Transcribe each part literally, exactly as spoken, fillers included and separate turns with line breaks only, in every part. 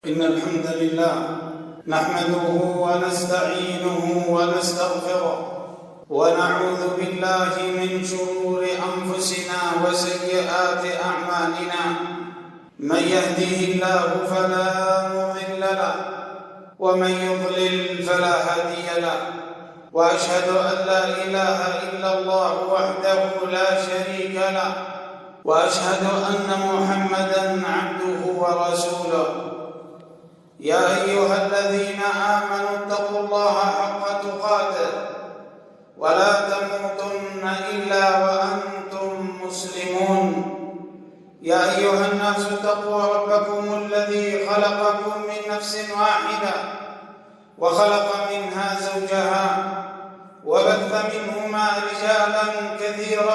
إن الحمد لله نحمده ونستعينه ونستغفره ونعوذ بالله من شرور أنفسنا وسيئات أعمالنا. من يهده الله فلا مضل له ومن يضلل فلا هادي له، وأشهد أن لا إله إلا الله وحده لا شريك له، وأشهد أن محمدًا عبده ورسوله. يا أيها الذين آمنوا اتقوا الله حق تقاته ولا تموتن إلا وأنتم مسلمون. يا أيها الناس اتقوا ربكم الذي خلقكم من نفس واحدة وخلق منها زوجها وبث منهما رجالا كثيرا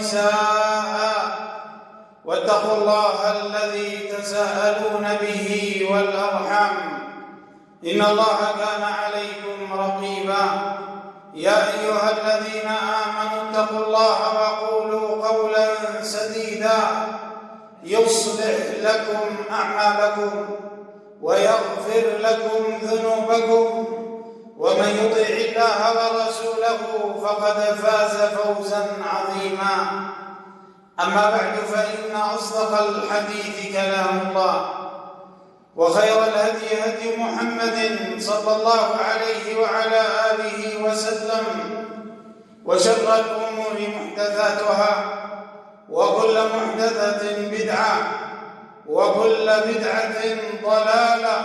ونساء، واتقوا الله الذي تساءلون به والأرحام إن الله كان عليكم رقيبا. يا أيها الذين آمنوا اتقوا الله وقولوا قولا سديدا يصلح لكم أعمالكم ويغفر لكم ذنوبكم، ومن يطع الله ورسوله فقد فاز فوزا عظيما. أما بعد، فإن أصدق الحديث كلام الله، وخير الهدي هدي محمد صلى الله عليه وعلى آله وسلم، وشر الأمور محدثاتها، وكل محدثة بدعة، وكل بدعة ضلالة،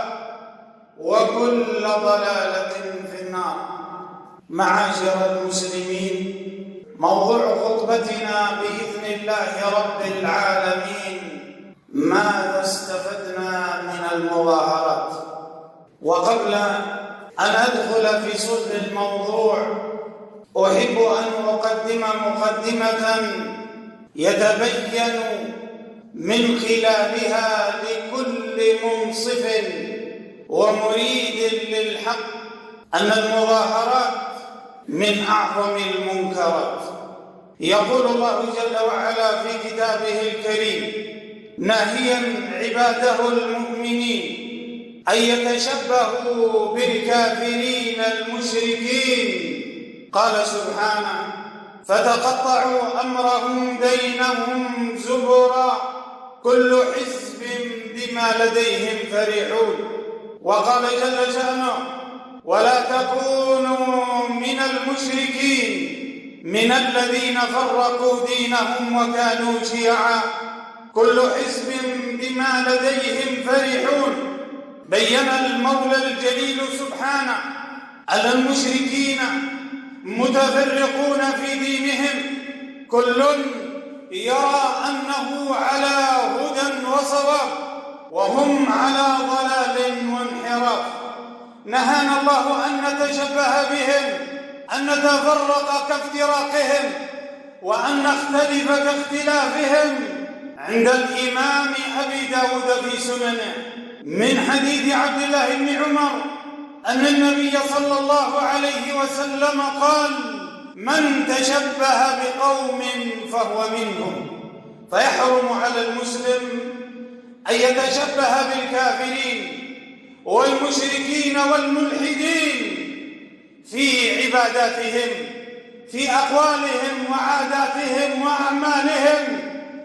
وكل ضلالة في النار. معاشر المسلمين، موضوع خطبتنا بإذن الله رب العالمين: ماذا استفدنا من المظاهرات؟ وقبل أن أدخل في صلب الموضوع، أحب أن أقدم مقدمة يتبين من خلالها لكل منصف ومريد للحق أن المظاهرات من أعظم المنكرات. يقول الله جل وعلا في كتابه الكريم ناهيا عباده المؤمنين أن يتشبهوا بالكافرين المشركين، قال سبحانه: فتقطعوا أمرهم بينهم زبرا كل حزب بما لديهم فرحون. وقال جل شأنه: ولا تكونوا من المشركين من الذين فرقوا دينهم وكانوا شيعا كل حزب بما لديهم فرحون. بين المولى الجليل سبحانه أن المشركين متفرقون في دينهم، كل يرى أنه على هدى وصواب وهم على ضلال وانحراف. نهانا الله أن نتشبه بهم، أن نتفرق كافتراقهم، وأن نختلف كاختلافهم. عند الإمام أبي داود في سننه من حديث عبد الله بن عمر أن النبي صلى الله عليه وسلم قال: من تشبه بقوم فهو منهم. فيحرم على المسلم أن يتشبه بالكافرين والمشركين والملحدين في عباداتهم، في أقوالهم وعاداتهم وأعمالهم.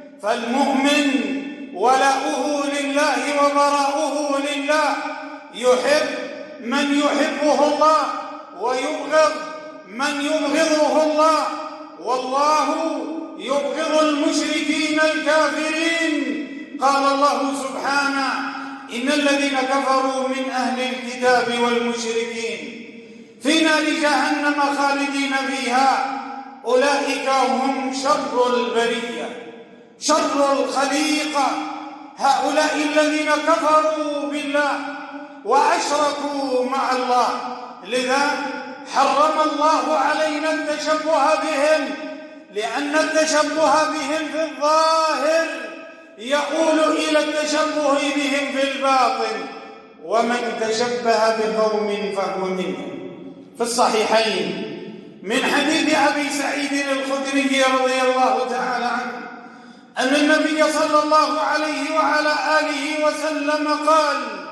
فالمؤمن ولاؤه لله وبراؤه لله، يحب من يحبه الله ويبغض من يبغضه الله، والله يبغض المشركين الكافرين. قال الله سبحانه: إن الذين كفروا من أهل الكتاب والمشركين في نار جهنم خالدين فيها أولئك هم شر البرية، شر الخليقة. هؤلاء الذين كفروا بالله وأشركوا مع الله، لذا حرم الله علينا التشبه بهم، لأن التشبه بهم في الظاهر يؤول إلى التشبه بهم في الباطن. ومن تشبه بقوم فهو منهم. في الصحيحين من حديث أبي سعيد الخدري رضي الله تعالى عنه أن النبي صلى الله عليه وعلى آله وسلم قال: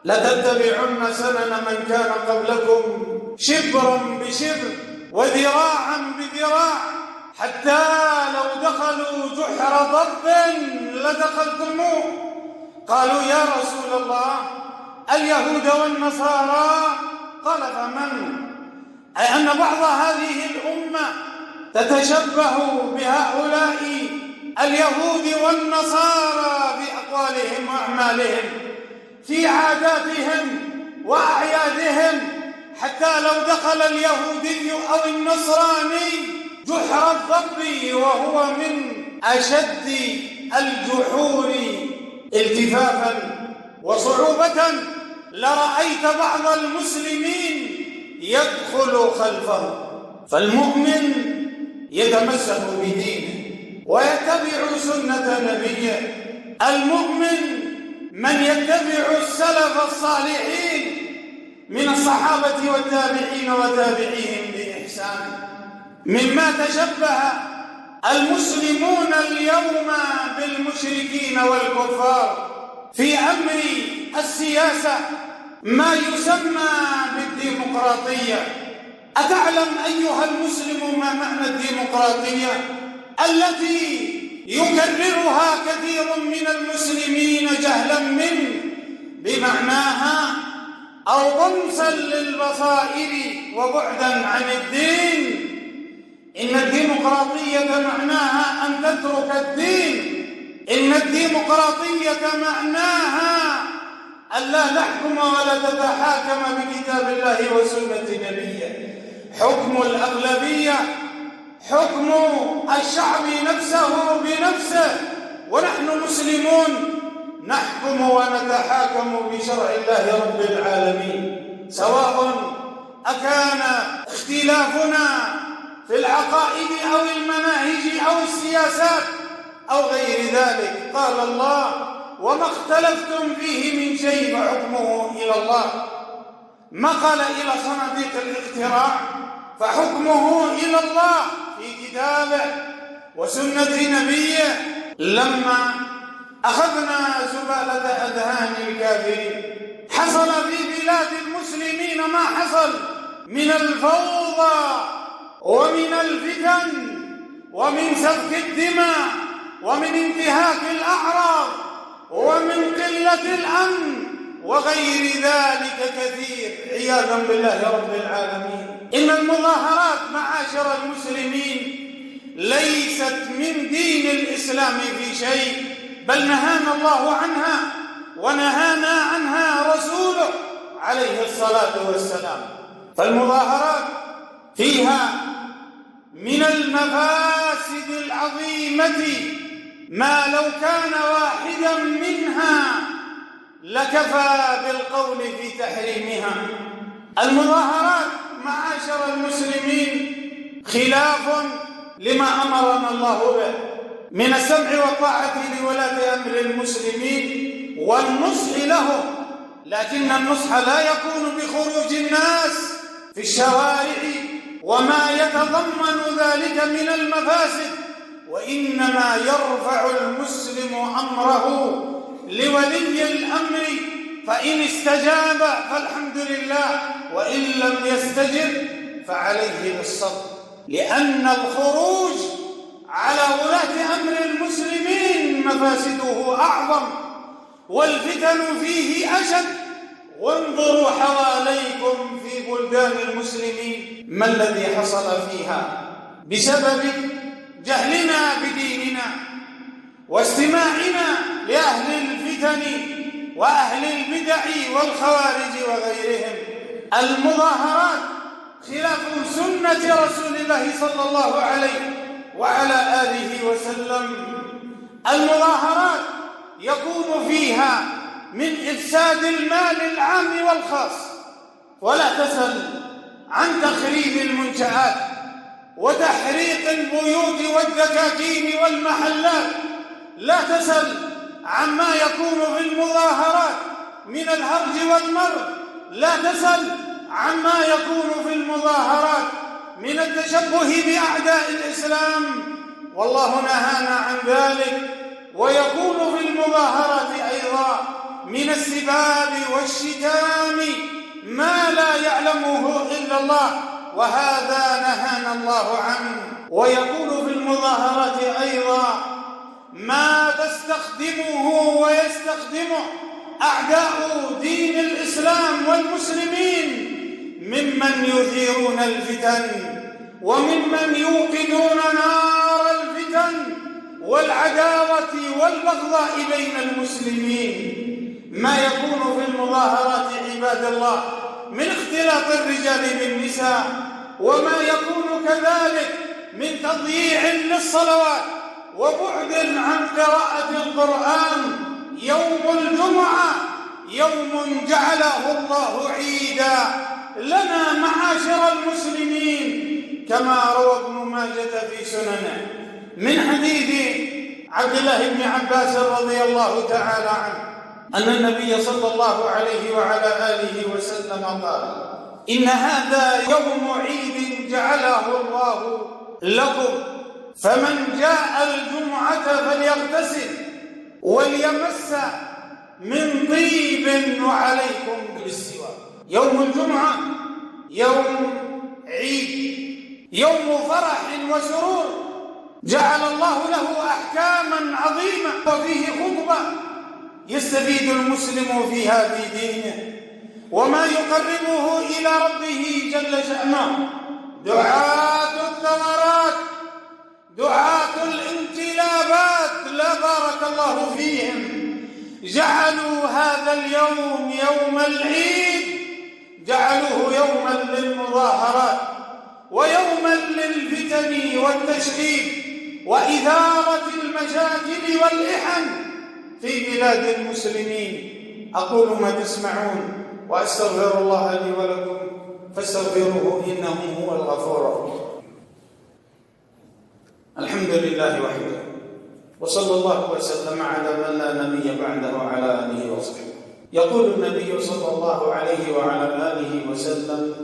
لتتبعن سنن من كان قبلكم شبرا بشبر وذراعا بذراع حتى لو دخلوا جحر ضب لدخلتموه. قالوا يا رسول الله اليهود والنصارى؟ قال فمن؟ أي أن بعض هذه الأمة تتشبه بهؤلاء اليهود والنصارى في أقوالهم وأعمالهم، في عاداتهم وأعيادهم، حتى لو دخل اليهودي أو النصراني جحر الضب وهو من أشد الجحور التفافا وصعوبة لرأيت بعض المسلمين يدخل خلفه. فالمؤمن يتمسك بدينه ويتبع سنة نبيه. المؤمن من يتبع السلف الصالحين من الصحابة والتابعين وتابعيهم بإحسان. مما تشبه المسلمون اليوم بالمشركين والكفار في أمر السياسة ما يسمى بالديمقراطية. أتعلم أيها المسلم ما معنى الديمقراطية التي يكررها كثير من المسلمين جهلا منه بمعناها أو طمسا للبصائر وبعدا عن الدين؟ إن الديمقراطية معناها أن تترك الدين. إن الديمقراطية معناها ألا تحكم ولا تتحاكم بكتاب الله وسنة نبيه. حكم الأغلبية، حكم الشعب نفسه بنفسه، ونحن مسلمون نحكم ونتحاكم بشرع الله رب العالمين، سواء أكان اختلافنا في العقائد أو المناهج أو السياسات أو غير ذلك. قال الله وما اختلفتم فيه من شيء فحكمه إلى الله. مقل إلى صناديق الاختراع فحكمه إلى الله في كتابه وسنة نبيه. لما أخذنا زبالة أذهان الكافرين حصل في بلاد المسلمين ما حصل من الفوضى ومن الفتن ومن سفك الدماء ومن انتهاك الأعراض ومن قلة الأمن وغير ذلك كثير عياذا بالله رب العالمين. إن المظاهرات معاشر المسلمين ليست من دين الإسلام في شيء، بل نهانا الله عنها ونهانا عنها رسوله عليه الصلاة والسلام. فالمظاهرات فيها من المفاسد العظيمة ما لو كان واحدا منها لكفى بالقول في تحريمها. المظاهرات معاشر المسلمين خلاف لما أمرنا الله به من السمع والطاعة لولاة أمر المسلمين والنصح لهم، لكن النصح لا يكون بخروج الناس في الشوارع وما يتضمن ذلك من المفاسد، وإنما يرفع المسلم أمره لولي الأمر، فإن استجاب فالحمد لله، وإن لم يستجب فعليه بالصبر، لأن الخروج على ولاة أمر المسلمين مفاسده أعظم والفتن فيه أشد. وانظروا حواليكم في بلدان المسلمين ما الذي حصل فيها بسبب جهلنا بديننا واستماعنا لأهل الفتن وأهل البدع والخوارج وغيرهم. المظاهرات خلاف سنة رسول الله صلى الله عليه وعلى آله وسلم. المظاهرات يكون فيها من إفساد المال العام والخاص، ولا تسل عن تخريب المنشآت وتحريق البيوت والدكاكين والمحلات، لا تسل عما يكون في المظاهرات من الهرج والمرج، لا تسل عما يكون في المظاهرات من التشبه بأعداء الإسلام، والله نهانا عن ذلك. ويكون في المظاهرات أيضا من السباب والشتام ما لا يعلمه إلا الله، وهذا نهانا الله عنه. ويقول في المظاهرات أيضا ما تستخدمه ويستخدمه أعداء دين الإسلام والمسلمين ممن يثيرون الفتن وممن يوقدون نار الفتن والعداوة والبغضاء بين المسلمين. ما يكون في المظاهرات عباد الله من اختلاط الرجال بالنساء، وما يكون كذلك من تضييع للصلوات وبعد عن قراءة القرآن. يوم الجمعة يوم جعله الله عيدا لنا معاشر المسلمين، كما روى ابن ماجة في سننه من حديث عبد الله بن عباس رضي الله تعالى عنه أن النبي صلى الله عليه وعلى آله وسلم قال: إن هذا يوم عيد جعله الله لكم، فمن جاء الجمعة فليغتسل وليمس من طيب وعليكم بالسواك. يوم الجمعة يوم عيد، يوم فرح وسرور، جعل الله له أحكاما عظيمة، وفيه خطبة يستفيد المسلم فيها في دينه وما يقربه إلى ربه جل شأنه. دعاة الثمرات، دعاة الانقلابات لا بارك الله فيهم، جعلوا هذا اليوم يوم العيد، جعلوه يوما للمظاهرات ويوما للفتن والتشريد وإثارة المشاكل والإحن في بلاد المسلمين. أقول ما تسمعون وأستغفر الله لي ولكم فاستغفروه إنه هو الغفور الرحيم. الحمد لله وحده، وصلى الله وسلم على من لا نبي بعده وعلى آله وصحبه. يقول النبي صلى الله عليه وعلى آله وسلم: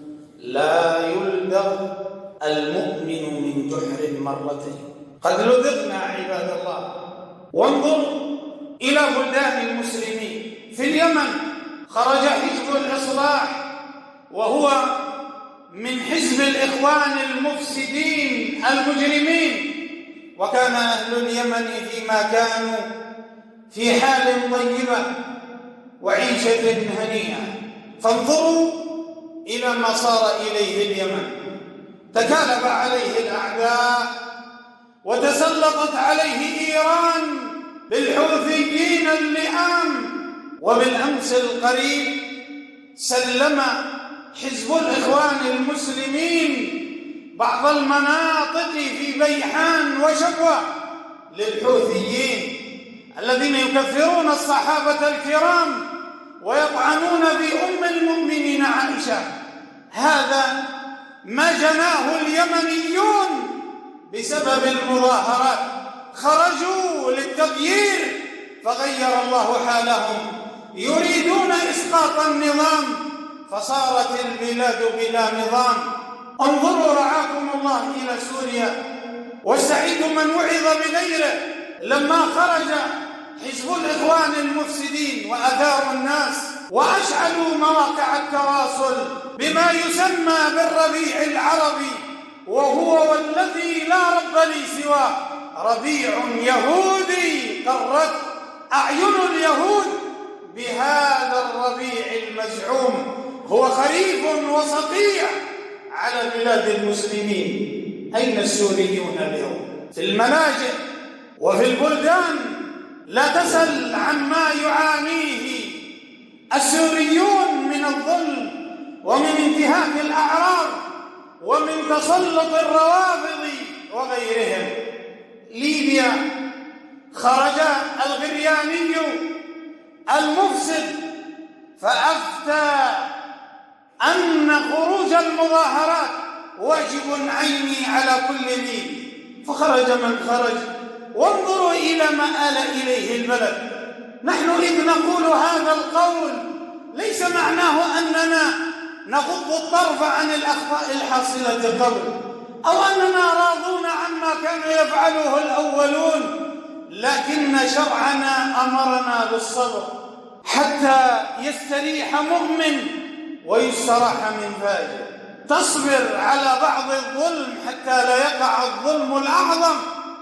لا يلدغ المؤمن من جحر مرتين. قد لدغنا عباد الله. وانظر إلى بلدان المسلمين. في اليمن خرج حزب الإصلاح، وهو من حزب الإخوان المفسدين المجرمين، وكان أهل اليمن فيما كانوا في حال طيبة وعيشة هنيئة. فانظروا إلى ما صار إليه اليمن. تكالب عليه الأعداء وتسلطت عليه إيران بالحوثيين اللئام. وبالأمس القريب سلم حزب الإخوان المسلمين بعض المناطق في بيحان وشبوة للحوثيين الذين يكفرون الصحابة الكرام ويطعنون بأم المؤمنين عائشة. هذا ما جناه اليمنيون بسبب المظاهرات. خرجوا للتغيير فغير الله حالهم، يريدون إسقاط النظام فصارت البلاد بلا نظام. انظروا رعاكم الله إلى سوريا، والسعيد من وعظ بغيره. لما خرج حزب الإخوان المفسدين وأثاروا الناس وأشعلوا مواقع التواصل بما يسمى بالربيع العربي، وهو والذي لا رب لي سواه، ربيع يهودي قرت أعين اليهود بهذا الربيع المزعوم. هو خريف وصقيع على بلاد المسلمين. أين السوريون اليوم؟ في الملاجئ وفي البلدان. لا تسل عما يعانيه السوريون من الظلم ومن انتهاك الأعراض ومن تسلط الروافض وغيرهم. ليبيا خرج الغرياني المفسد فأفتى أن خروج المظاهرات واجب عيني على كل ليبي، فخرج من خرج. وانظروا إلى ما آل إليه البلد. نحن إذ نقول هذا القول ليس معناه أننا نغض الطرف عن الأخطاء الحاصلة قبل، أو أننا راضون عما كانوا يفعله الأولون، لكن شرعنا أمرنا بالصبر حتى يستريح مؤمن ويستراح من فاجر، تصبر على بعض الظلم حتى لا يقع الظلم الأعظم.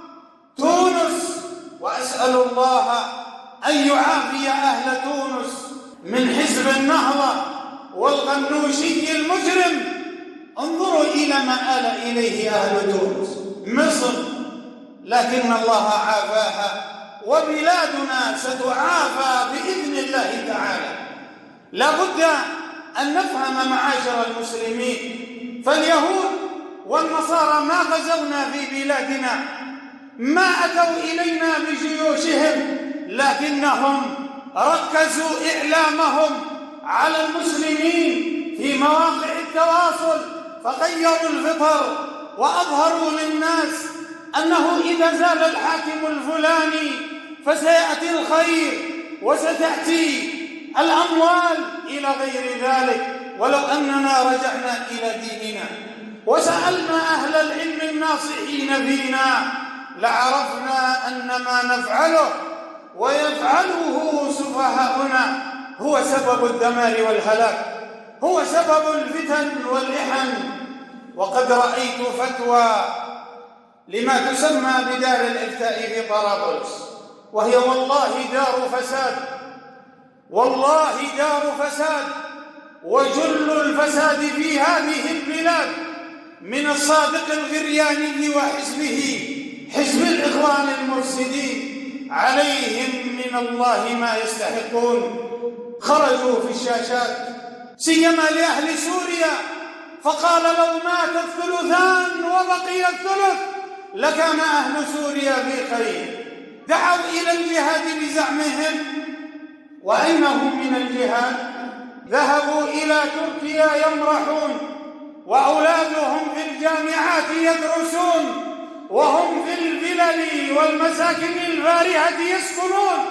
تونس، وأسأل الله أن يعافي أهل تونس من حزب النهضة والغنوشي المجرم. انظروا إلى ما آل إليه أهل تونس. مصر لكن الله عافاها، وبلادنا ستعافى بإذن الله تعالى. لا بد أن نفهم معاشر المسلمين، فاليهود والنصارى ما غزونا في بلادنا، ما أتوا إلينا بجيوشهم، لكنهم ركزوا إعلامهم على المسلمين في مواقع التواصل، فغيروا الفطر وأظهروا للناس أنه إذا زال الحاكم الفلاني فسيأتي الخير وستأتي الأموال إلى غير ذلك. ولو أننا رجعنا إلى ديننا وسألنا أهل العلم الناصحين فينا لعرفنا أن ما نفعله ويفعله سفهاؤنا هو سبب الدمار والهلاك، هو سبب الفتن والإحن. وقد رأيت فتوى لما تسمى بدار الإفتاء في طرابلس، وهي والله دار فساد، والله دار فساد، وجل الفساد في هذه البلاد من الصادق الغرياني وحزبه، حزب الإخوان المفسدين، عليهم من الله ما يستحقون. خرجوا في الشاشات سيما لأهل سوريا فقال لو مات الثلثان وبقي الثلث لكان أهل سوريا في خير. دعوا إلى الجهاد بزعمهم، وأين هم من الجهاد؟ ذهبوا إلى تركيا يمرحون، وأولادهم في الجامعات يدرسون، وهم في الفلل والمساكن الفارهة يسكنون،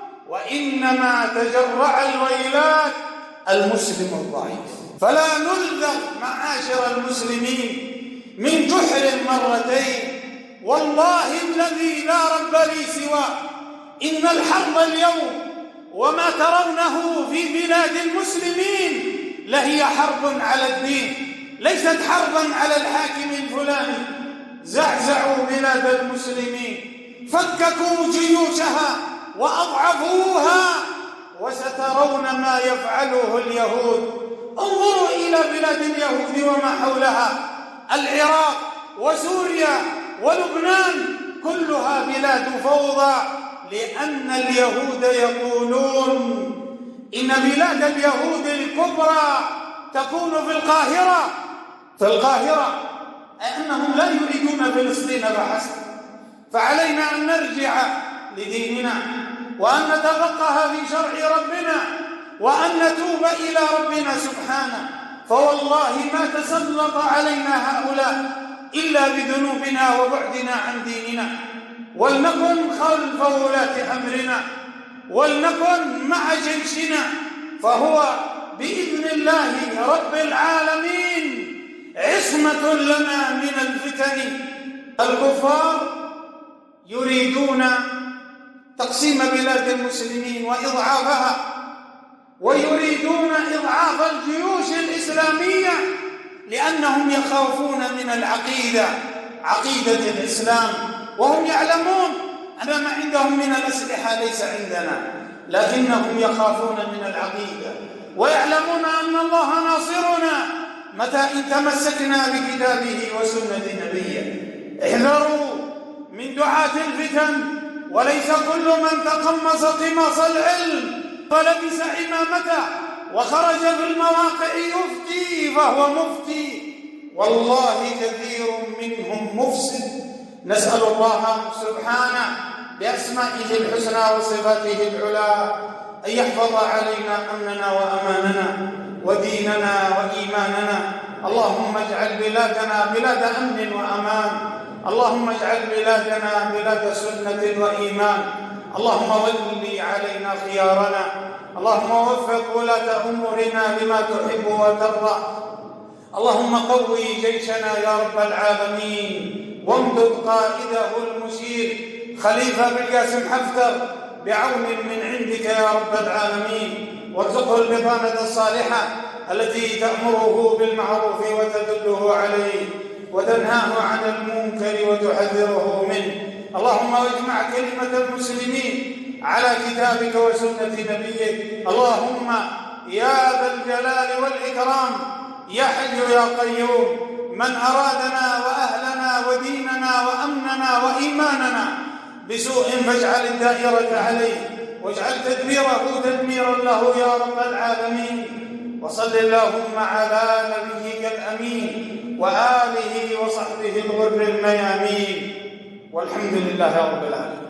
وإنما تجرع الويلات المسلم الضعيف. فلا نلذغ معاشر المسلمين من جحر مرتين، والله الذي لا رب لي سواه إن الحرب اليوم وما ترونه في بلاد المسلمين لهي حرب على الدين، ليست حربا على الحاكم الفلاني. زعزعوا بلاد المسلمين، فككوا جيوشها وأضعفوها، وسترون ما يفعله اليهود. انظروا إلى بلاد اليهود وما حولها، العراق وسوريا ولبنان، كلها بلاد فوضى، لأن اليهود يقولون إن بلاد اليهود الكبرى تكون في القاهرة، في القاهرة، أنهم لا يريدون فلسطين فحسب. فعلينا أن نرجع لديننا، وأن نتفقه في شرع ربنا، وأن نتوب إلى ربنا سبحانه، فوالله ما تسلط علينا هؤلاء إلا بذنوبنا وبعدنا عن ديننا. ولنكن خلف ولاة أمرنا، ولنكن مع جيشنا، فهو بإذن الله رب العالمين عصمة لنا من الفتن. الكفار يريدون تقسيم بلاد المسلمين وإضعافها، ويريدون إضعاف الجيوش الإسلامية، لأنهم يخافون من العقيدة، عقيدة الإسلام، وهم يعلمون أن ما عندهم من الأسلحة ليس عندنا، لكنهم يخافون من العقيدة، ويعلمون أن الله ناصرنا متى إن تمسكنا بكتابه وسنة نبيه. احذروا من دعاة الفتن، وليس كل من تقمص قماص العلم ولبس عمامته وخرج في المواقع يفتي فهو مفتي، والله كثير منهم مفسد. نسأل الله سبحانه بأسمائه الحسنى وصفاته العلى أن يحفظ علينا أمننا وأماننا وديننا وإيماننا. اللهم اجعل بلادنا بلاد أمن وأمان، اللهم اجعل بلادنا بلاد سنة وإيمان. اللهم ول علينا خيارنا، اللهم وفق ولاة أمورنا لما تحب وترضى. اللهم قوي جيشنا يا رب العالمين، وامدد قائده المشير خليفة بالقاسم حفتر بعون من عندك يا رب العالمين، وارزقه البطانة الصالحة التي تأمره بالمعروف وتدله عليه وتنهاه عن المنكر وتحذره منه. اللهم اجمع كلمة المسلمين على كتابك وسنة نبيك. اللهم يا ذا الجلال والإكرام يا حي يا قيوم، من أرادنا وأهلنا وديننا وأمننا وإيماننا بسوء فاجعل الدائرة عليه واجعل تدبيره تدميرا له يا رب العالمين. وصل اللهم على نبيك الأمين وآله وصحبه الغر الميامين، والحمد لله رب العالمين.